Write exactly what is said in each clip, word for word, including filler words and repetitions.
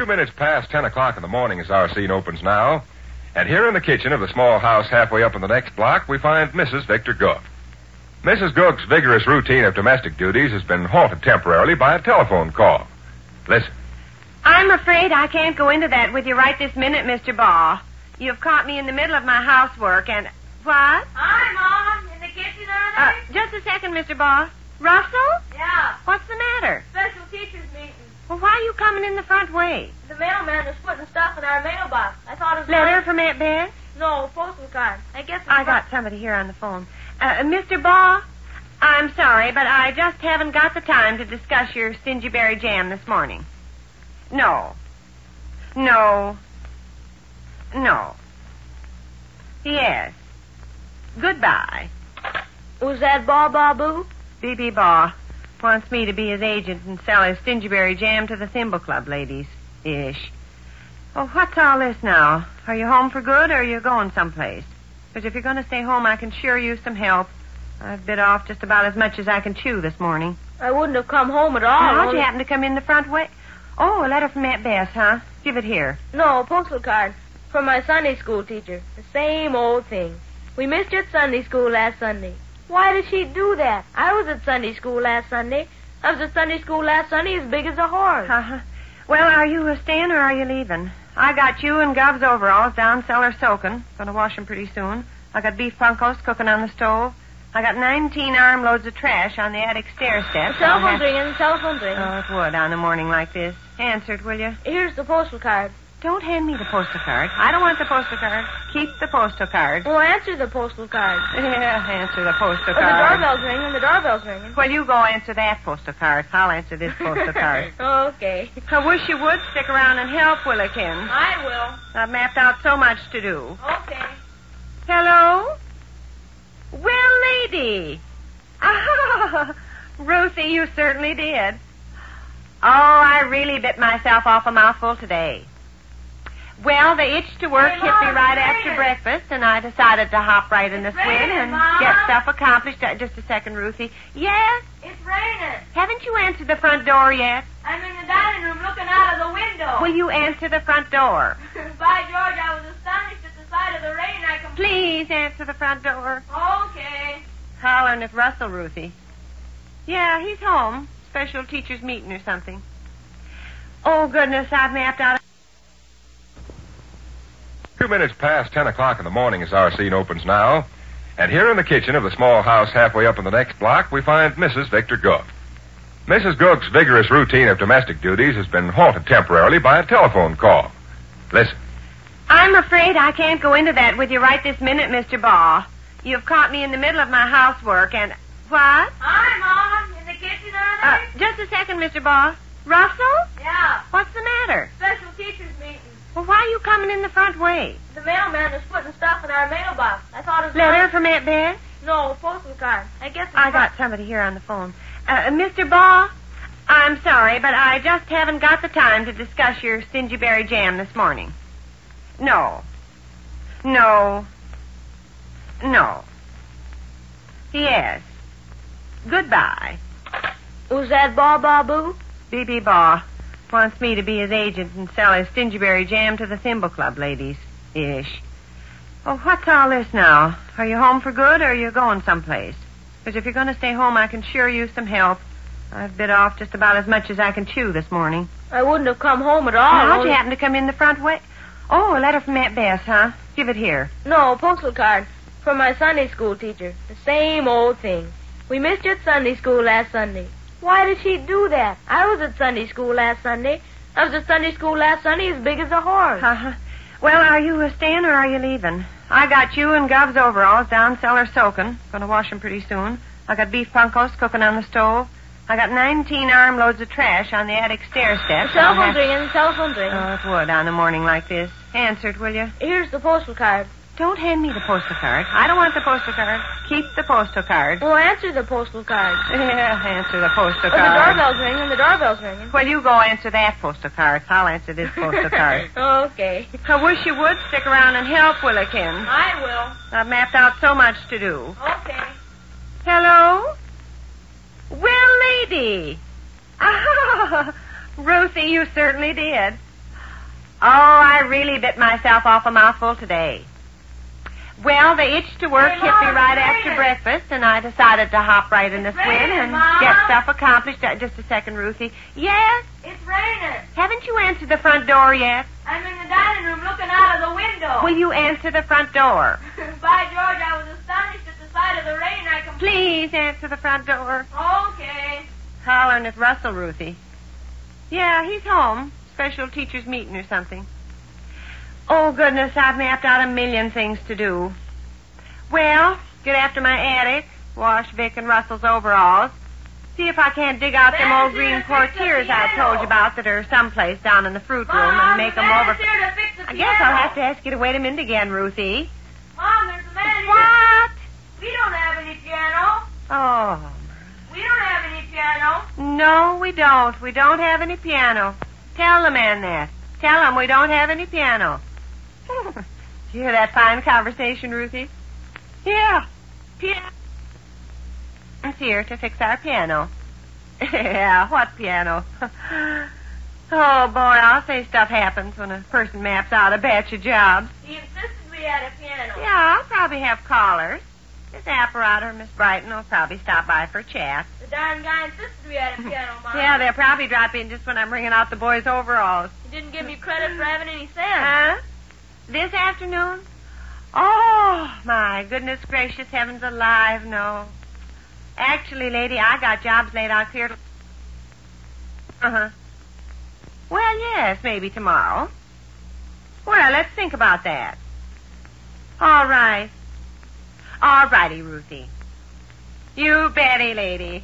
Two minutes past ten o'clock in the morning as our scene opens now. And here in the kitchen of the small house halfway up in the next block, we find Missus Victor Gook. Missus Gook's vigorous routine of domestic duties has been halted temporarily by a telephone call. Listen. I'm afraid I can't go into that with you right this minute, Mister Baugh. You've caught me in the middle of my housework and... What? Hi, Mom. In the kitchen, are Uh, they? just a second, Mister Baugh. Russell? Yeah. What's the matter? Special teachers meeting. Well, why are you coming in the front way? The mailman is putting stuff in our mailbox. I thought it was... Letter from Aunt Bess? No, postal card. I guess it's... I got somebody here on the phone. Uh, Mister Baugh, I'm sorry, but I just haven't got the time to discuss your stingy berry jam this morning. No. No. No. Yes. Goodbye. Was that Baw Baw Boo? B B Baugh wants me to be his agent and sell his stingyberry jam to the Thimble Club ladies. Ish. Oh, what's all this now? Are you home for good or are you going someplace? Because if you're going to stay home, I can sure use some help. I've bit off just about as much as I can chew this morning. I wouldn't have come home at all. How'd only... you happen to come in the front way? Oh, a letter from Aunt Bess, huh? Give it here. No, a postal card. From my Sunday school teacher. The same old thing. We missed you at Sunday school last Sunday. Why did she do that? I was at Sunday school last Sunday. I was at Sunday school last Sunday as big as a horse. Uh-huh. Well, are you uh, staying or are you leaving? I got you and Gov's overalls down cellar soaking. Gonna wash 'em pretty soon. I got beef punkos cooking on the stove. I got nineteen armloads of trash on the attic stair steps. The telephone's have... ringing, the telephone's ringing. Oh, it would on a morning like this. Answer it, will you? Here's the postal card. Don't hand me the postal card. I don't want the postal card. Keep the postal card. Oh, answer the postal card. Yeah, answer the postal Oh, the card. doorbell's ringing, the doorbell's ringing. Well, you go answer that postal card. I'll answer this postal card. Okay. I wish you would stick around and help, Willikins. I will. I've mapped out so much to do. Okay. Hello? Well, lady. Ah, Ruthie, you certainly did. Oh, I really bit myself off a mouthful today. Well, the itch to work Hey, hit me Mom, right it's after raining. breakfast, and I decided to hop right in the It's swing raining, and Mom. get stuff accomplished. Uh, just a second, Ruthie. Yes? It's raining. Haven't you answered the front door yet? I'm in the dining room looking out of the window. Will you answer the front door? By George, I was astonished at the sight of the rain. I completely... Please answer the front door. Okay. Hollering at Russell, Ruthie. Yeah, he's home. Special teachers meeting or something. Oh, goodness, I've mapped out... Two minutes past ten o'clock in the morning as our scene opens now. And here in the kitchen of the small house halfway up in the next block, we find Missus Victor Gook. Missus Gook's vigorous routine of domestic duties has been halted temporarily by a telephone call. Listen. I'm afraid I can't go into that with you right this minute, Mister Baugh. You've caught me in the middle of my housework and... What? Hi, Mom. In the kitchen, are Uh, they? just a second, Mister Baugh. Russell? Yeah. What's the matter? Special teachers meeting. Well, why are you coming in the front way? The mailman is putting stuff in our mailbox. I thought it was... Letter from Aunt Bess? No, a postal card. I guess it's... I got somebody here on the phone. Uh, Mister Baugh, I'm sorry, but I just haven't got the time to discuss your stingy berry jam this morning. No. No. No. Yes. Goodbye. Was that Baw Baw Boo? B B Baugh wants me to be his agent and sell his stingyberry jam to the Thimble Club ladies. Ish. Oh, what's all this now? Are you home for good or are you going someplace? Because if you're going to stay home, I can sure use some help. I've bit off just about as much as I can chew this morning. I wouldn't have come home at all. How'd only... you happen to come in the front way? Oh, a letter from Aunt Bess, huh? Give it here. No, a postal card. From my Sunday school teacher. The same old thing. We missed you at Sunday school last Sunday. Why did she do that? I was at Sunday school last Sunday. I was at Sunday school last Sunday as big as a horse. Uh-huh. Well, are you uh, staying or are you leaving? I got you and Gov's overalls down cellar soaking. Gonna wash 'em pretty soon. I got beef punkos cooking on the stove. I got nineteen armloads of trash on the attic stair steps. The telephone's have... ringing, the telephone's ringing. Oh, it would on a morning like this. Answer it, will you? Here's the postal card. Don't hand me the postal card. I don't want the postal card. Keep the postal card. Oh, answer the postal card. Yeah, answer the postal Oh, the card. doorbell's ringing, the doorbell's ringing. Well, you go answer that postal card. I'll answer this postal card. Okay. I wish you would stick around and help, Willikins. I will. I've mapped out so much to do. Okay. Hello? Well, lady. Ah, Ruthie, you certainly did. I really bit myself off a mouthful today. Well, the itch to work Hey, hit me Mom, right it's after raining. breakfast, and I decided to hop right in the It's swim raining, and Mom. get stuff accomplished. Uh, just a second, Ruthie. Yes? It's raining. Haven't you answered the front door yet? I'm in the dining room looking out of the window. Will you answer the front door? By George, I was astonished at the sight of the rain. I completely... Please answer the front door. Okay. Hollering at Russell, Ruthie. Yeah, he's home. Special teachers meeting or something. Oh, goodness, I've mapped out a million things to do. Well, get after my attic, wash Vic and Russell's overalls, see if I can't dig out them old green portieres I told you about that are someplace down in the fruit room Mom, and make the them man's over. here to fix the I piano. guess I'll have to ask you to wait a minute again, Ruthie. Mom, there's a man here. What? We don't have any piano. Oh, We don't have any piano. no, we don't. We don't have any piano. Tell the man that. Tell him we don't have any piano. Did you hear that fine conversation, Ruthie? Yeah. Piano. It's here to fix our piano. Yeah, what piano? Oh, boy, I'll say stuff happens when a person maps out a batch of jobs. He insisted we had a piano. Yeah, I'll probably have callers. Miss Apparater or Miss Brighton will probably stop by for a chat. The darn guy insisted we had a piano, Mom. Yeah, they'll probably drop in just when I'm bringing out the boys' overalls. He didn't give me credit for having any sense. Huh? This afternoon? Oh, my goodness gracious heavens alive, no. Actually, lady, I got jobs laid out clear to... Uh-huh. Well, yes, maybe tomorrow. Well, let's think about that. All right. All righty, Ruthie. You betty, lady.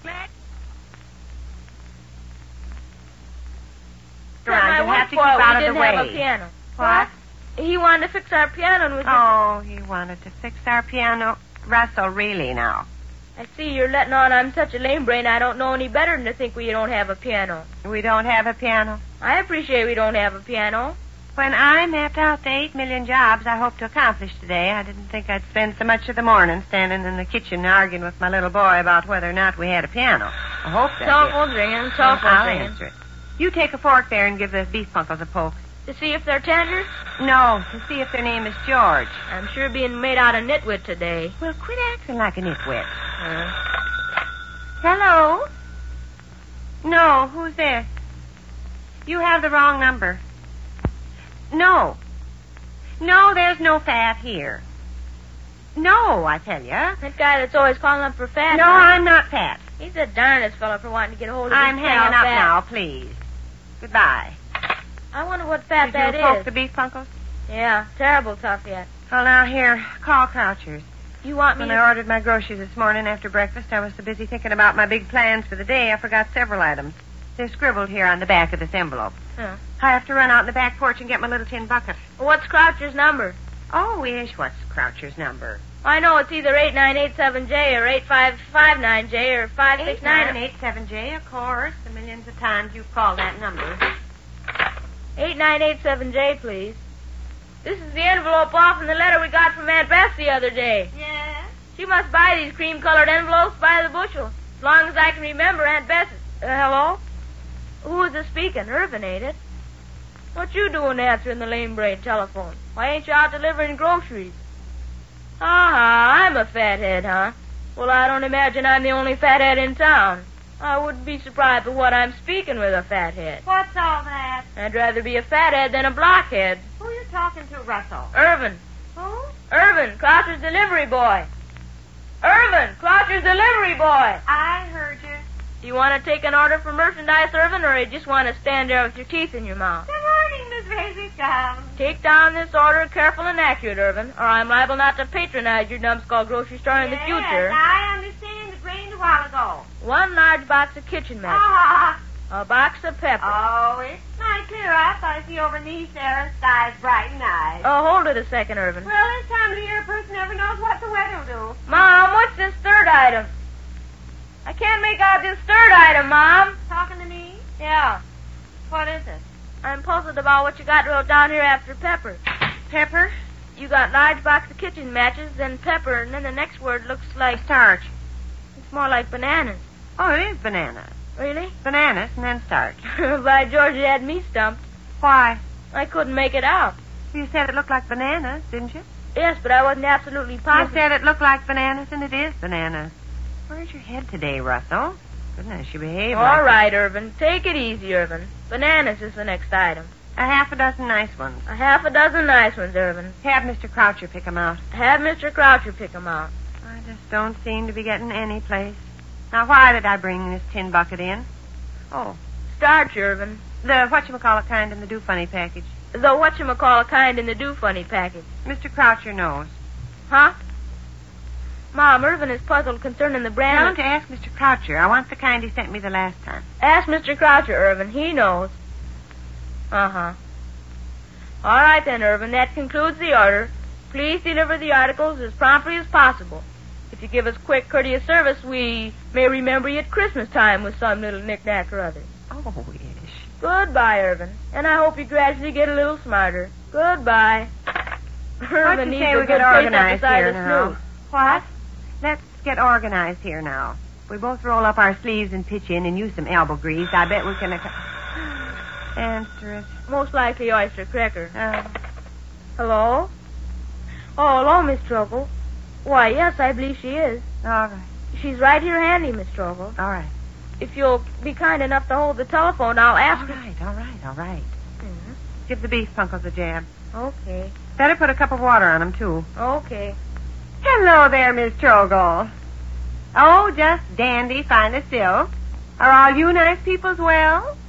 Said my You'll have to keep work boy, out we of the didn't have way. a piano. What? He wanted to fix our piano and was Oh, he wanted to fix our piano. Russell, really now. I see you're letting on I'm such a lame brain I don't know any better than to think we don't have a piano. We don't have a piano. I appreciate we don't have a piano. When I mapped out the eight million jobs I hoped to accomplish today, I didn't think I'd spend so much of the morning standing in the kitchen arguing with my little boy about whether or not we had a piano. I hope that. Telephone's ringing, telephone's I'll ringing. answer it. You take a fork there and give the beef punkles a poke. To see if they're tender? No, to see if their name is George. I'm sure being made out of nitwit today. Well, quit acting like a nitwit. Uh, Hello? No, who's this? You have the wrong number. No. No, there's no fat here. No, I tell you. that guy that's always calling up for fat. No, huh? I'm not fat. He's the darndest fellow for wanting to get a hold of I'm this hanging thing up fat. now, please. Goodbye. I wonder what fat Did that you poke is. the beef punkles? Yeah, terrible tough yet. Well, now, here, call Crouchers. You want me When to... I ordered my groceries this morning after breakfast, I was so busy thinking about my big plans for the day, I forgot several items. They're scribbled here on the back of this envelope. Huh. I have to run out in the back porch and get my little tin bucket. What's Croucher's number? Oh, ish, what's Croucher's number? I know it's either eight nine eight seven J or eight five five nine J or five six eight nine nine. eight seven J, of course. The millions of times you've called that number. eight nine eight seven J, please. This is the envelope off from the letter we got from Aunt Beth the other day. Yes? She must buy these cream-colored envelopes by the bushel. As long as I can remember Aunt Beth... Uh, hello? Who is this speaking? Irvin, ain't it? What you doing answering the lame brain telephone? Why ain't you out delivering groceries? Ah, I'm a fathead, huh? Well, I don't imagine I'm the only fathead in town. I wouldn't be surprised at what I'm speaking with a fathead. What's all that? I'd rather be a fathead than a blockhead. Who are you talking to, Russell? Irvin. Who? Irvin, Croucher's delivery boy. Irvin, Croucher's delivery boy. I heard you. Do you want to take an order for merchandise, Irvin, or you just want to stand there with your teeth in your mouth? Good morning, Miss Maisie Town. Take down this order careful and accurate, Irvin, or I'm liable not to patronize your numbskull grocery store in the future. I understand. It rained a while ago. One large box of kitchen matches. Ah. A box of pepper. Oh, it's not clear up. I see over Nice there, sky's bright and nice. Oh, hold it a second, Irvin. Well, this time of the year, a person never knows what the weather will do. Mom, what's this third item? I can't make out this third item, Mom. Talking to me? Yeah. What is it? I'm puzzled about what you got wrote down here after pepper. Pepper? You got large box of kitchen matches, then pepper, and then the next word looks like... Starch. It's more like bananas. Oh, it is banana. Really? Bananas and then starch. By George, you had me stumped. Why? I couldn't make it out. You said it looked like bananas, didn't you? Yes, but I wasn't absolutely positive. You said it looked like bananas, and it is bananas. Where's your head today, Russell? Goodness, you behave All like right, Irvin. Take it easy, Irvin. Bananas is the next item. A half a dozen nice ones. A half a dozen nice ones, Irvin. Have Mister Croucher pick 'em out. Have Mister Croucher pick 'em out. I just don't seem to be getting any place. Now, why did I bring this tin bucket in? Oh, Starch, Irvin. the whatchamacallit kind in the do-funny package. The whatchamacallit kind in the do-funny package. Mister Croucher knows. Huh? Mom, Irvin is puzzled concerning the brand. Tell him of... to ask Mister Croucher. I want the kind he sent me the last time. Ask Mister Croucher, Irvin. He knows. Uh-huh. All right, then, Irvin. That concludes the order. Please deliver the articles as promptly as possible. If you give us quick, courteous service, we may remember you at Christmas time with some little knick-knack or other. Oh, yes. Goodbye, Irvin. And I hope you gradually get a little smarter. Goodbye. What Irvin you needs say a we good get face organized beside here a now? snoot. What? Let's get organized here now. We both roll up our sleeves and pitch in and use some elbow grease. I bet we can... Answer it. Most likely oyster cracker. Uh, Hello? Oh, hello, Miss Trouble. Why, yes, I believe she is. all right. She's right here handy, Miss Trouble. All right. If you'll be kind enough to hold the telephone, I'll All ask her. right, all right, all right. Mhm. Give the beef punkles a jab. Okay. Better put a cup of water on them, too. Okay. Hello there, Miss Trogle. Oh, just dandy, fine as silk. Are all you nice peoples well?